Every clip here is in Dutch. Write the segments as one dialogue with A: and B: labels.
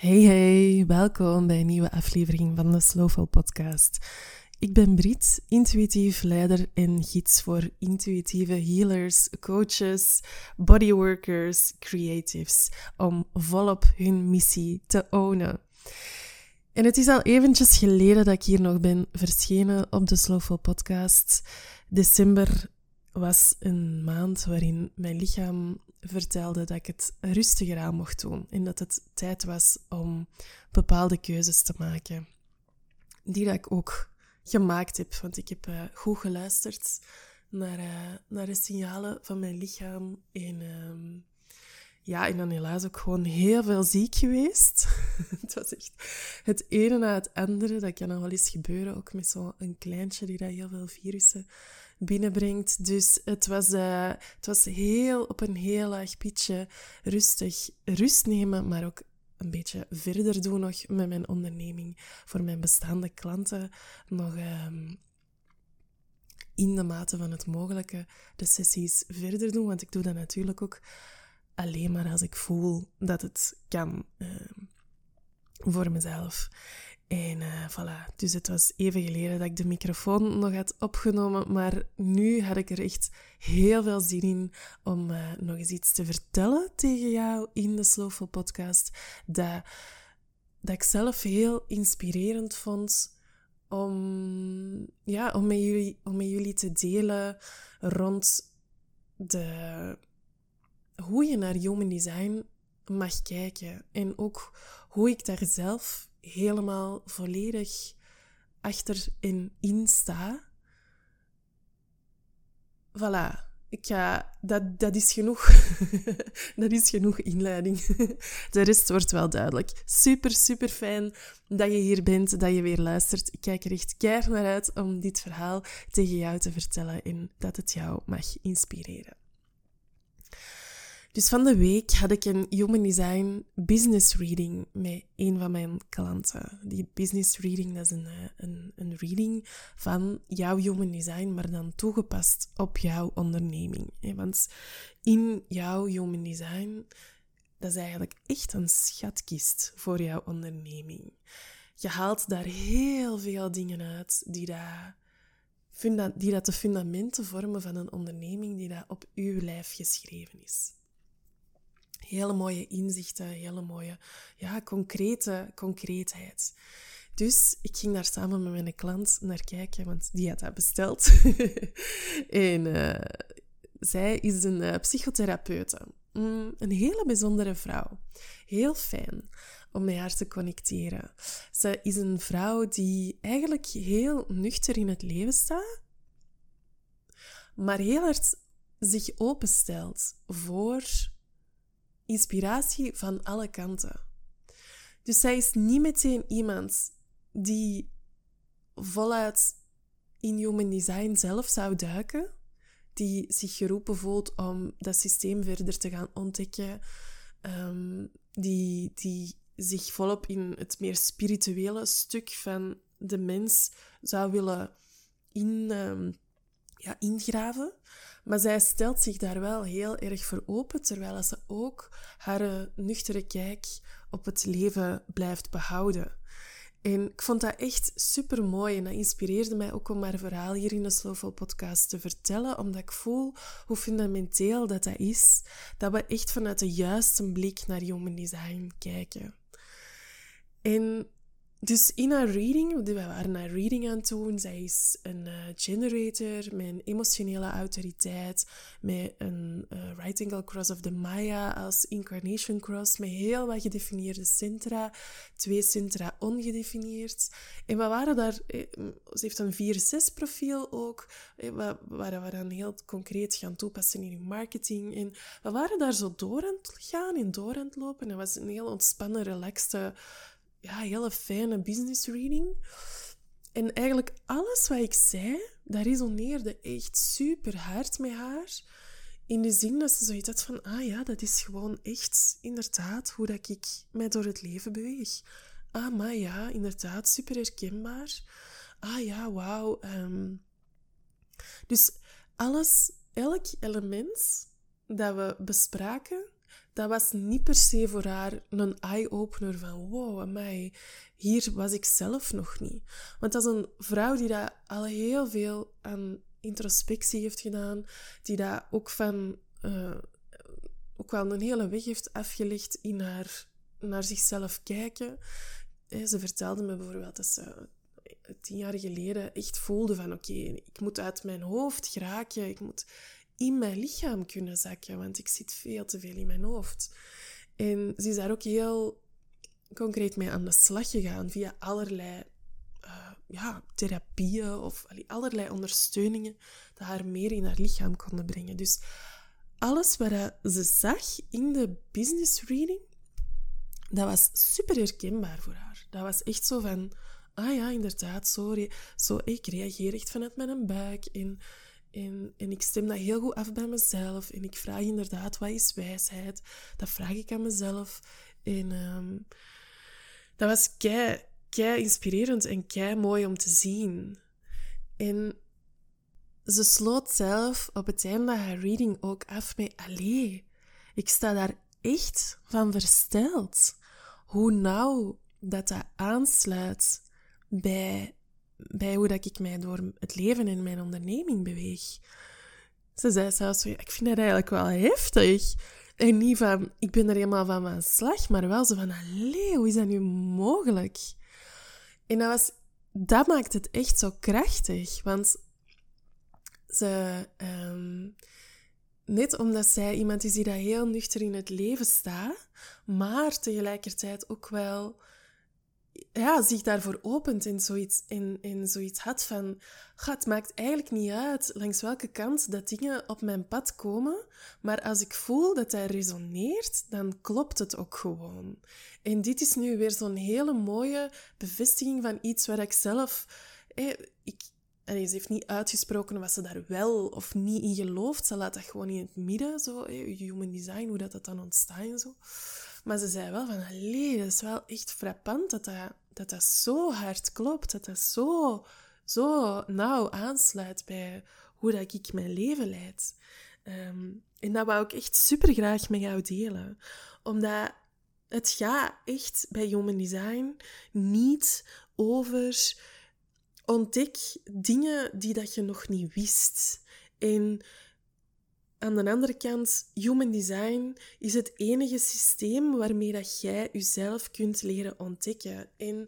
A: Hey, welkom bij een nieuwe aflevering van de Slowful Podcast. Ik ben Brit, intuïtief leider en gids voor intuïtieve healers, coaches, bodyworkers, creatives, om volop hun missie te ownen. En het is al eventjes geleden dat ik hier nog ben verschenen op de Slowful Podcast. December was een maand waarin mijn lichaam vertelde dat ik het rustiger aan mocht doen en dat het tijd was om bepaalde keuzes te maken. Die dat ik ook gemaakt heb, want ik heb goed geluisterd naar de signalen van mijn lichaam en dan helaas ook gewoon heel veel ziek geweest. Het was echt het ene na het andere. Dat kan nog wel eens gebeuren, ook met zo'n kleintje die dat heel veel virussen binnenbrengt. Dus het was op een heel laag pitje rustig rust nemen, maar ook een beetje verder doen nog met mijn onderneming. Voor mijn bestaande klanten nog in de mate van het mogelijke de sessies verder doen. Want ik doe dat natuurlijk ook alleen maar als ik voel dat het kan voor mezelf. En voilà, dus het was even geleden dat ik de microfoon nog had opgenomen, maar nu had ik er echt heel veel zin in om nog eens iets te vertellen tegen jou in de Slowful Podcast, dat ik zelf heel inspirerend vond om met jullie te delen rond hoe je naar human design mag kijken en ook hoe ik daar zelf helemaal volledig achter en in sta. Voilà. Dat is genoeg. Dat is genoeg inleiding. De rest wordt wel duidelijk. Super, super fijn dat je hier bent, dat je weer luistert. Ik kijk er echt keihard naar uit om dit verhaal tegen jou te vertellen en dat het jou mag inspireren. Dus van de week had ik een Human Design business reading met een van mijn klanten. Die business reading, dat is een reading van jouw Human Design, maar dan toegepast op jouw onderneming. Want in jouw Human Design, dat is eigenlijk echt een schatkist voor jouw onderneming. Je haalt daar heel veel dingen uit die dat de fundamenten vormen van een onderneming die dat op uw lijf geschreven is. Hele mooie inzichten, hele mooie, concreetheid. Dus ik ging daar samen met mijn klant naar kijken, want die had dat besteld. En zij is een psychotherapeute. Een hele bijzondere vrouw. Heel fijn om met haar te connecteren. Ze is een vrouw die eigenlijk heel nuchter in het leven staat, maar heel hard zich openstelt voor inspiratie van alle kanten. Dus zij is niet meteen iemand die voluit in Human Design zelf zou duiken, die zich geroepen voelt om dat systeem verder te gaan ontdekken, die zich volop in het meer spirituele stuk van de mens zou willen ingraven. Maar zij stelt zich daar wel heel erg voor open, terwijl ze ook haar nuchtere kijk op het leven blijft behouden. En ik vond dat echt super mooi en dat inspireerde mij ook om haar verhaal hier in de Slowful Podcast te vertellen, omdat ik voel hoe fundamenteel dat is, dat we echt vanuit de juiste blik naar Human Design kijken. En dus in haar reading, we waren haar reading aan het doen, zij is een generator met een emotionele autoriteit, met een right angle cross of the Maya als incarnation cross, met heel wat gedefinieerde centra, 2 centra ongedefinieerd. En we waren daar, ze heeft een 4-6 profiel ook, we waren heel concreet gaan toepassen in marketing. En we waren daar zo door aan het gaan en door aan het lopen. En het was een heel ontspannen, relaxte, hele fijne business reading. En eigenlijk alles wat ik zei, dat resoneerde echt super hard met haar. In de zin dat ze zoiets had van, dat is gewoon echt inderdaad hoe dat ik mij door het leven beweeg. Maar ja, inderdaad, super herkenbaar. Wauw. Dus elk element dat we bespraken, dat was niet per se voor haar een eye-opener van wow, amai, hier was ik zelf nog niet. Want dat is een vrouw die dat al heel veel aan introspectie heeft gedaan, die dat ook van ook wel een hele weg heeft afgelegd in haar naar zichzelf kijken. Ze vertelde me bijvoorbeeld dat ze 10 jaar geleden echt voelde van oké, ik moet uit mijn hoofd geraken, ik moet in mijn lichaam kunnen zakken, want ik zit veel te veel in mijn hoofd. En ze is daar ook heel concreet mee aan de slag gegaan via allerlei therapieën of allerlei ondersteuningen dat haar meer in haar lichaam konden brengen. Dus alles wat ze zag in de business reading, dat was super herkenbaar voor haar. Dat was echt zo van, ah ja, inderdaad, zo ik reageer echt vanuit mijn buik en ik stem dat heel goed af bij mezelf en ik vraag inderdaad, wat is wijsheid? Dat vraag ik aan mezelf. En dat was kei inspirerend en kei mooi om te zien. En ze sloot zelf op het einde van haar reading ook af met, allee, ik sta daar echt van versteld. Hoe nauw dat aansluit bij hoe dat ik mij door het leven en mijn onderneming beweeg. Ze zei zelfs, ik vind dat eigenlijk wel heftig. En niet van, ik ben er helemaal van slag, maar wel zo van, allee, hoe is dat nu mogelijk? En dat maakt het echt zo krachtig, want net omdat zij iemand is die dat heel nuchter in het leven staat, maar tegelijkertijd ook wel zich daarvoor opent en zoiets had van, het maakt eigenlijk niet uit langs welke kant dat dingen op mijn pad komen, maar als ik voel dat dat resoneert, dan klopt het ook gewoon. En dit is nu weer zo'n hele mooie bevestiging van iets waar ik zelf... ze heeft niet uitgesproken wat ze daar wel of niet in gelooft. Ze laat dat gewoon in het midden, zo, human design, hoe dat dan ontstaat en zo. Maar ze zei wel van, allee, dat is wel echt frappant dat zo hard klopt, dat dat zo nauw aansluit bij hoe dat ik mijn leven leid. En dat wou ik echt super graag met jou delen. Omdat het gaat echt bij human design niet over ontdek dingen die dat je nog niet wist. En aan de andere kant, human design is het enige systeem waarmee dat jij jezelf kunt leren ontdekken. En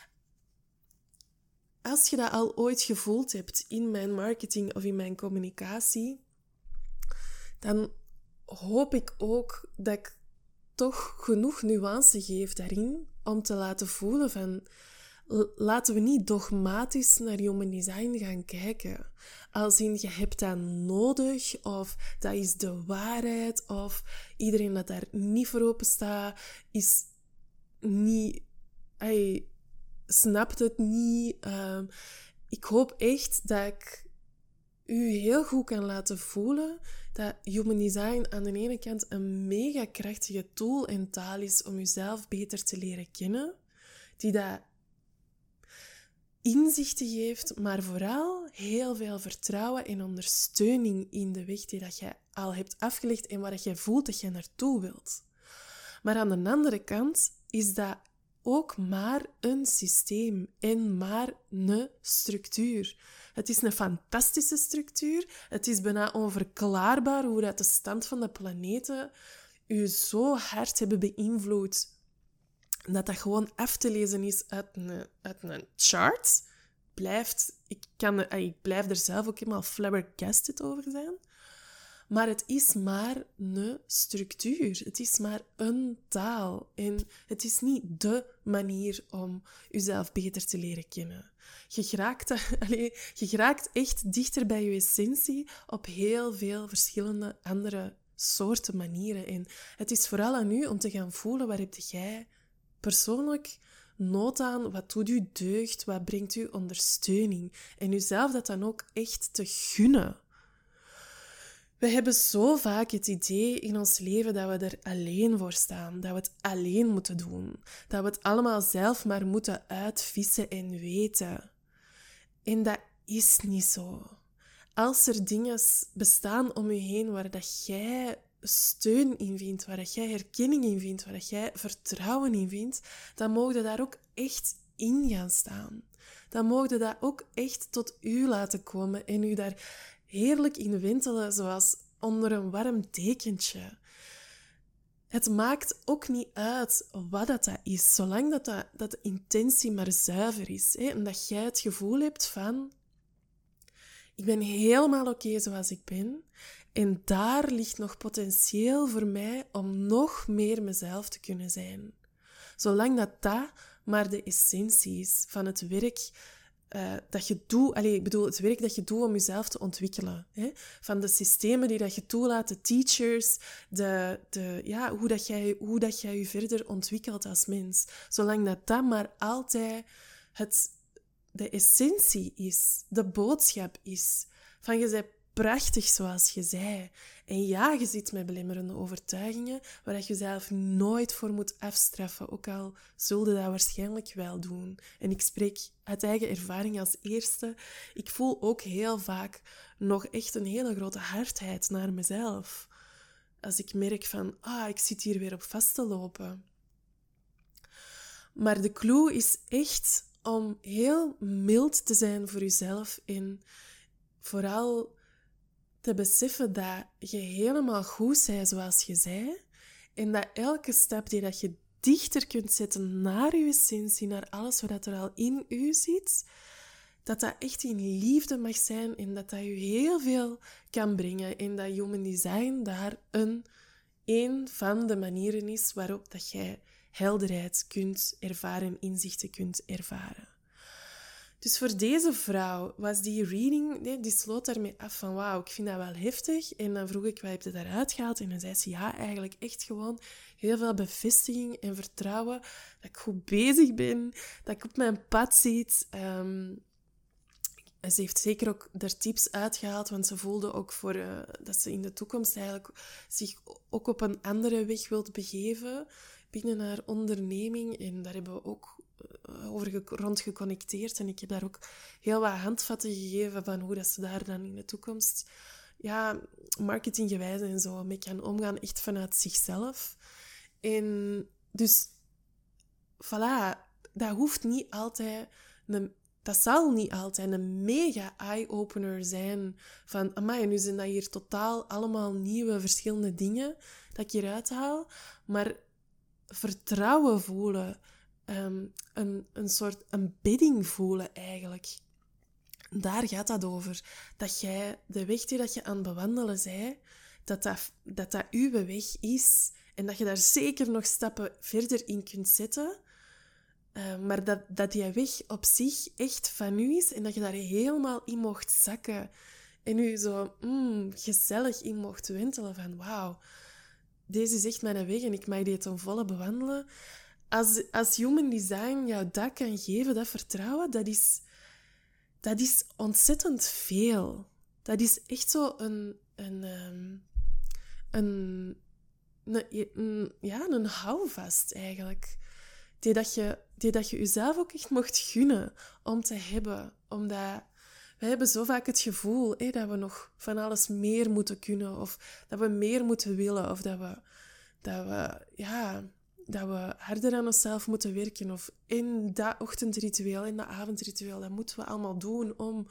A: als je dat al ooit gevoeld hebt in mijn marketing of in mijn communicatie, dan hoop ik ook dat ik toch genoeg nuance geef daarin om te laten voelen van, laten we niet dogmatisch naar human design gaan kijken. Als in, je hebt dat nodig, of dat is de waarheid, of iedereen dat daar niet voor open staat, is niet... snapt het niet. Ik hoop echt dat ik u heel goed kan laten voelen dat human design aan de ene kant een mega krachtige tool en taal is om jezelf beter te leren kennen, die dat inzichten geeft, maar vooral heel veel vertrouwen en ondersteuning in de weg die dat jij al hebt afgelegd en waar jij voelt dat je naartoe wilt. Maar aan de andere kant is dat ook maar een systeem en maar een structuur. Het is een fantastische structuur. Het is bijna onverklaarbaar hoe dat de stand van de planeten u zo hard hebben beïnvloed dat gewoon af te lezen is uit een chart. Ik blijf er zelf ook helemaal flabbergasted over zijn. Maar het is maar een structuur. Het is maar een taal. En het is niet dé manier om jezelf beter te leren kennen. Je geraakt echt dichter bij je essentie op heel veel verschillende andere soorten manieren. En het is vooral aan u om te gaan voelen, waar heb jij persoonlijk nood aan, wat doet u deugd, wat brengt u ondersteuning. En uzelf dat dan ook echt te gunnen. We hebben zo vaak het idee in ons leven dat we er alleen voor staan, dat we het alleen moeten doen, dat we het allemaal zelf maar moeten uitvissen en weten. En dat is niet zo. Als er dingen bestaan om je heen waar dat jij steun in vindt, waar dat jij herkenning in vindt, waar dat jij vertrouwen in vindt, dan mogen je daar ook echt in gaan staan. Dan mogen je dat ook echt tot u laten komen en u daar heerlijk in wentelen, zoals onder een warm dekentje. Het maakt ook niet uit wat dat is, zolang dat de intentie maar zuiver is. Hè? En dat jij het gevoel hebt van, ik ben helemaal oké zoals ik ben. En daar ligt nog potentieel voor mij om nog meer mezelf te kunnen zijn. Zolang dat maar de essentie is van het werk dat je doet. Ik bedoel, het werk dat je doet om jezelf te ontwikkelen. Hè? Van de systemen die dat je toelaat, de teachers, hoe dat jij je verder ontwikkelt als mens. Zolang dat maar altijd de essentie is, de boodschap is. Van je bent prachtig zoals je zei. En ja, je zit met belemmerende overtuigingen waar je jezelf nooit voor moet afstraffen. Ook al zul je dat waarschijnlijk wel doen. En ik spreek uit eigen ervaring als eerste. Ik voel ook heel vaak nog echt een hele grote hardheid naar mezelf. Als ik merk van, ik zit hier weer op vast te lopen. Maar de clue is echt om heel mild te zijn voor jezelf en vooral te beseffen dat je helemaal goed bent zoals je zei en dat elke stap die dat je dichter kunt zetten naar je essentie, naar alles wat er al in u zit, dat echt in liefde mag zijn en dat je heel veel kan brengen en dat Human Design daar een van de manieren is waarop dat jij helderheid kunt ervaren, inzichten kunt ervaren. Dus voor deze vrouw was die reading, die sloot daarmee af van wauw, ik vind dat wel heftig. En dan vroeg ik, wat heb je daaruit gehaald? En dan zei ze, ja, eigenlijk echt gewoon heel veel bevestiging en vertrouwen. Dat ik goed bezig ben, dat ik op mijn pad zit. Ze heeft zeker ook daar tips uitgehaald, want ze voelde ook dat ze in de toekomst eigenlijk zich ook op een andere weg wilt begeven binnen haar onderneming. En daar hebben we ook rond geconnecteerd. En ik heb daar ook heel wat handvatten gegeven van hoe dat ze daar dan in de toekomst marketinggewijs en zo mee kan omgaan, echt vanuit zichzelf. En dus, voilà, dat hoeft niet altijd dat zal niet altijd een mega eye-opener zijn van, amai, nu zijn dat hier totaal allemaal nieuwe, verschillende dingen dat ik hieruit haal. Maar vertrouwen voelen, een soort bedding voelen eigenlijk. Daar gaat dat over. Dat jij de weg die dat je aan het bewandelen bent, dat uw weg is. En dat je daar zeker nog stappen verder in kunt zetten. Maar dat die weg op zich echt van u is en dat je daar helemaal in mocht zakken. En u zo gezellig in mocht wentelen van wauw, deze is echt mijn weg en ik mag die ten volle bewandelen. Als Human Design jou dat kan geven, dat vertrouwen, dat is ontzettend veel. Dat is echt zo een houvast eigenlijk. Die dat je jezelf ook echt mocht gunnen om te hebben. Omdat we hebben zo vaak het gevoel dat we nog van alles meer moeten kunnen. Of dat we meer moeten willen. Of dat we harder aan onszelf moeten werken. Of in dat ochtendritueel, in dat avondritueel. Dat moeten we allemaal doen om...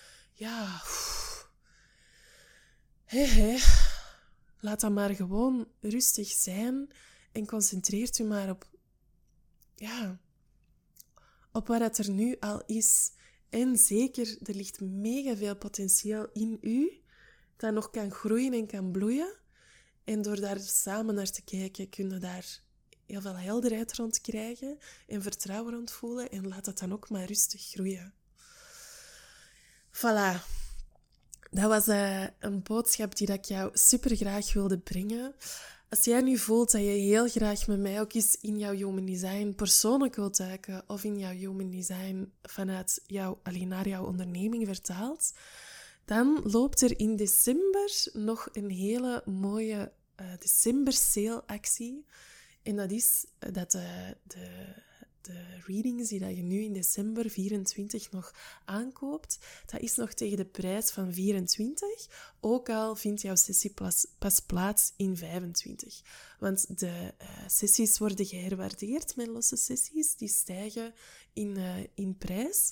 A: Laat dat maar gewoon rustig zijn. En concentreert u maar op wat het er nu al is. En zeker, er ligt mega veel potentieel in u dat nog kan groeien en kan bloeien. En door daar samen naar te kijken, kun je daar heel veel helderheid rond krijgen en vertrouwen rond voelen. En laat dat dan ook maar rustig groeien. Voilà. Dat was een boodschap die ik jou super graag wilde brengen. Als jij nu voelt dat je heel graag met mij ook eens in jouw Human Design persoonlijk wilt duiken of in jouw Human Design vanuit naar jouw onderneming vertaalt, dan loopt er in december nog een hele mooie december sale actie. En dat is dat de readings die dat je nu in december 24 nog aankoopt, dat is nog tegen de prijs van 24, ook al vindt jouw sessie pas plaats in 25. Want de sessies worden geherwaardeerd met losse sessies, die stijgen in prijs.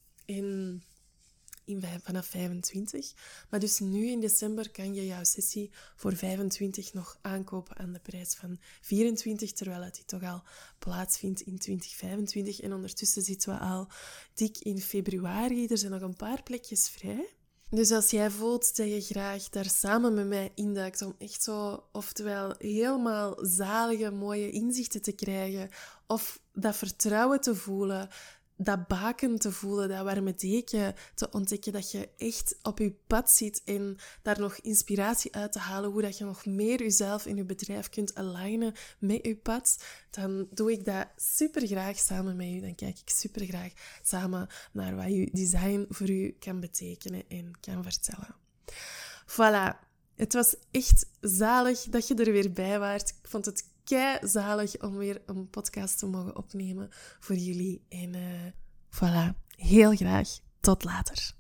A: Vanaf 25. Maar dus nu in december kan je jouw sessie voor 25 nog aankopen aan de prijs van 24, terwijl het die toch al plaatsvindt in 2025. En ondertussen zitten we al dik in februari. Er zijn nog een paar plekjes vrij. Dus als jij voelt dat je graag daar samen met mij induikt om echt zo, oftewel helemaal zalige, mooie inzichten te krijgen, of dat vertrouwen te voelen, dat baken te voelen, dat warme deken te ontdekken, dat je echt op je pad zit en daar nog inspiratie uit te halen, hoe dat je nog meer jezelf in je bedrijf kunt alignen met je pad, dan doe ik dat super graag samen met u. Dan kijk ik super graag samen naar wat je design voor u kan betekenen en kan vertellen. Voilà. Het was echt zalig dat je er weer bij waart. Ik vond het keizalig om weer een podcast te mogen opnemen voor jullie. En voilà, heel graag tot later.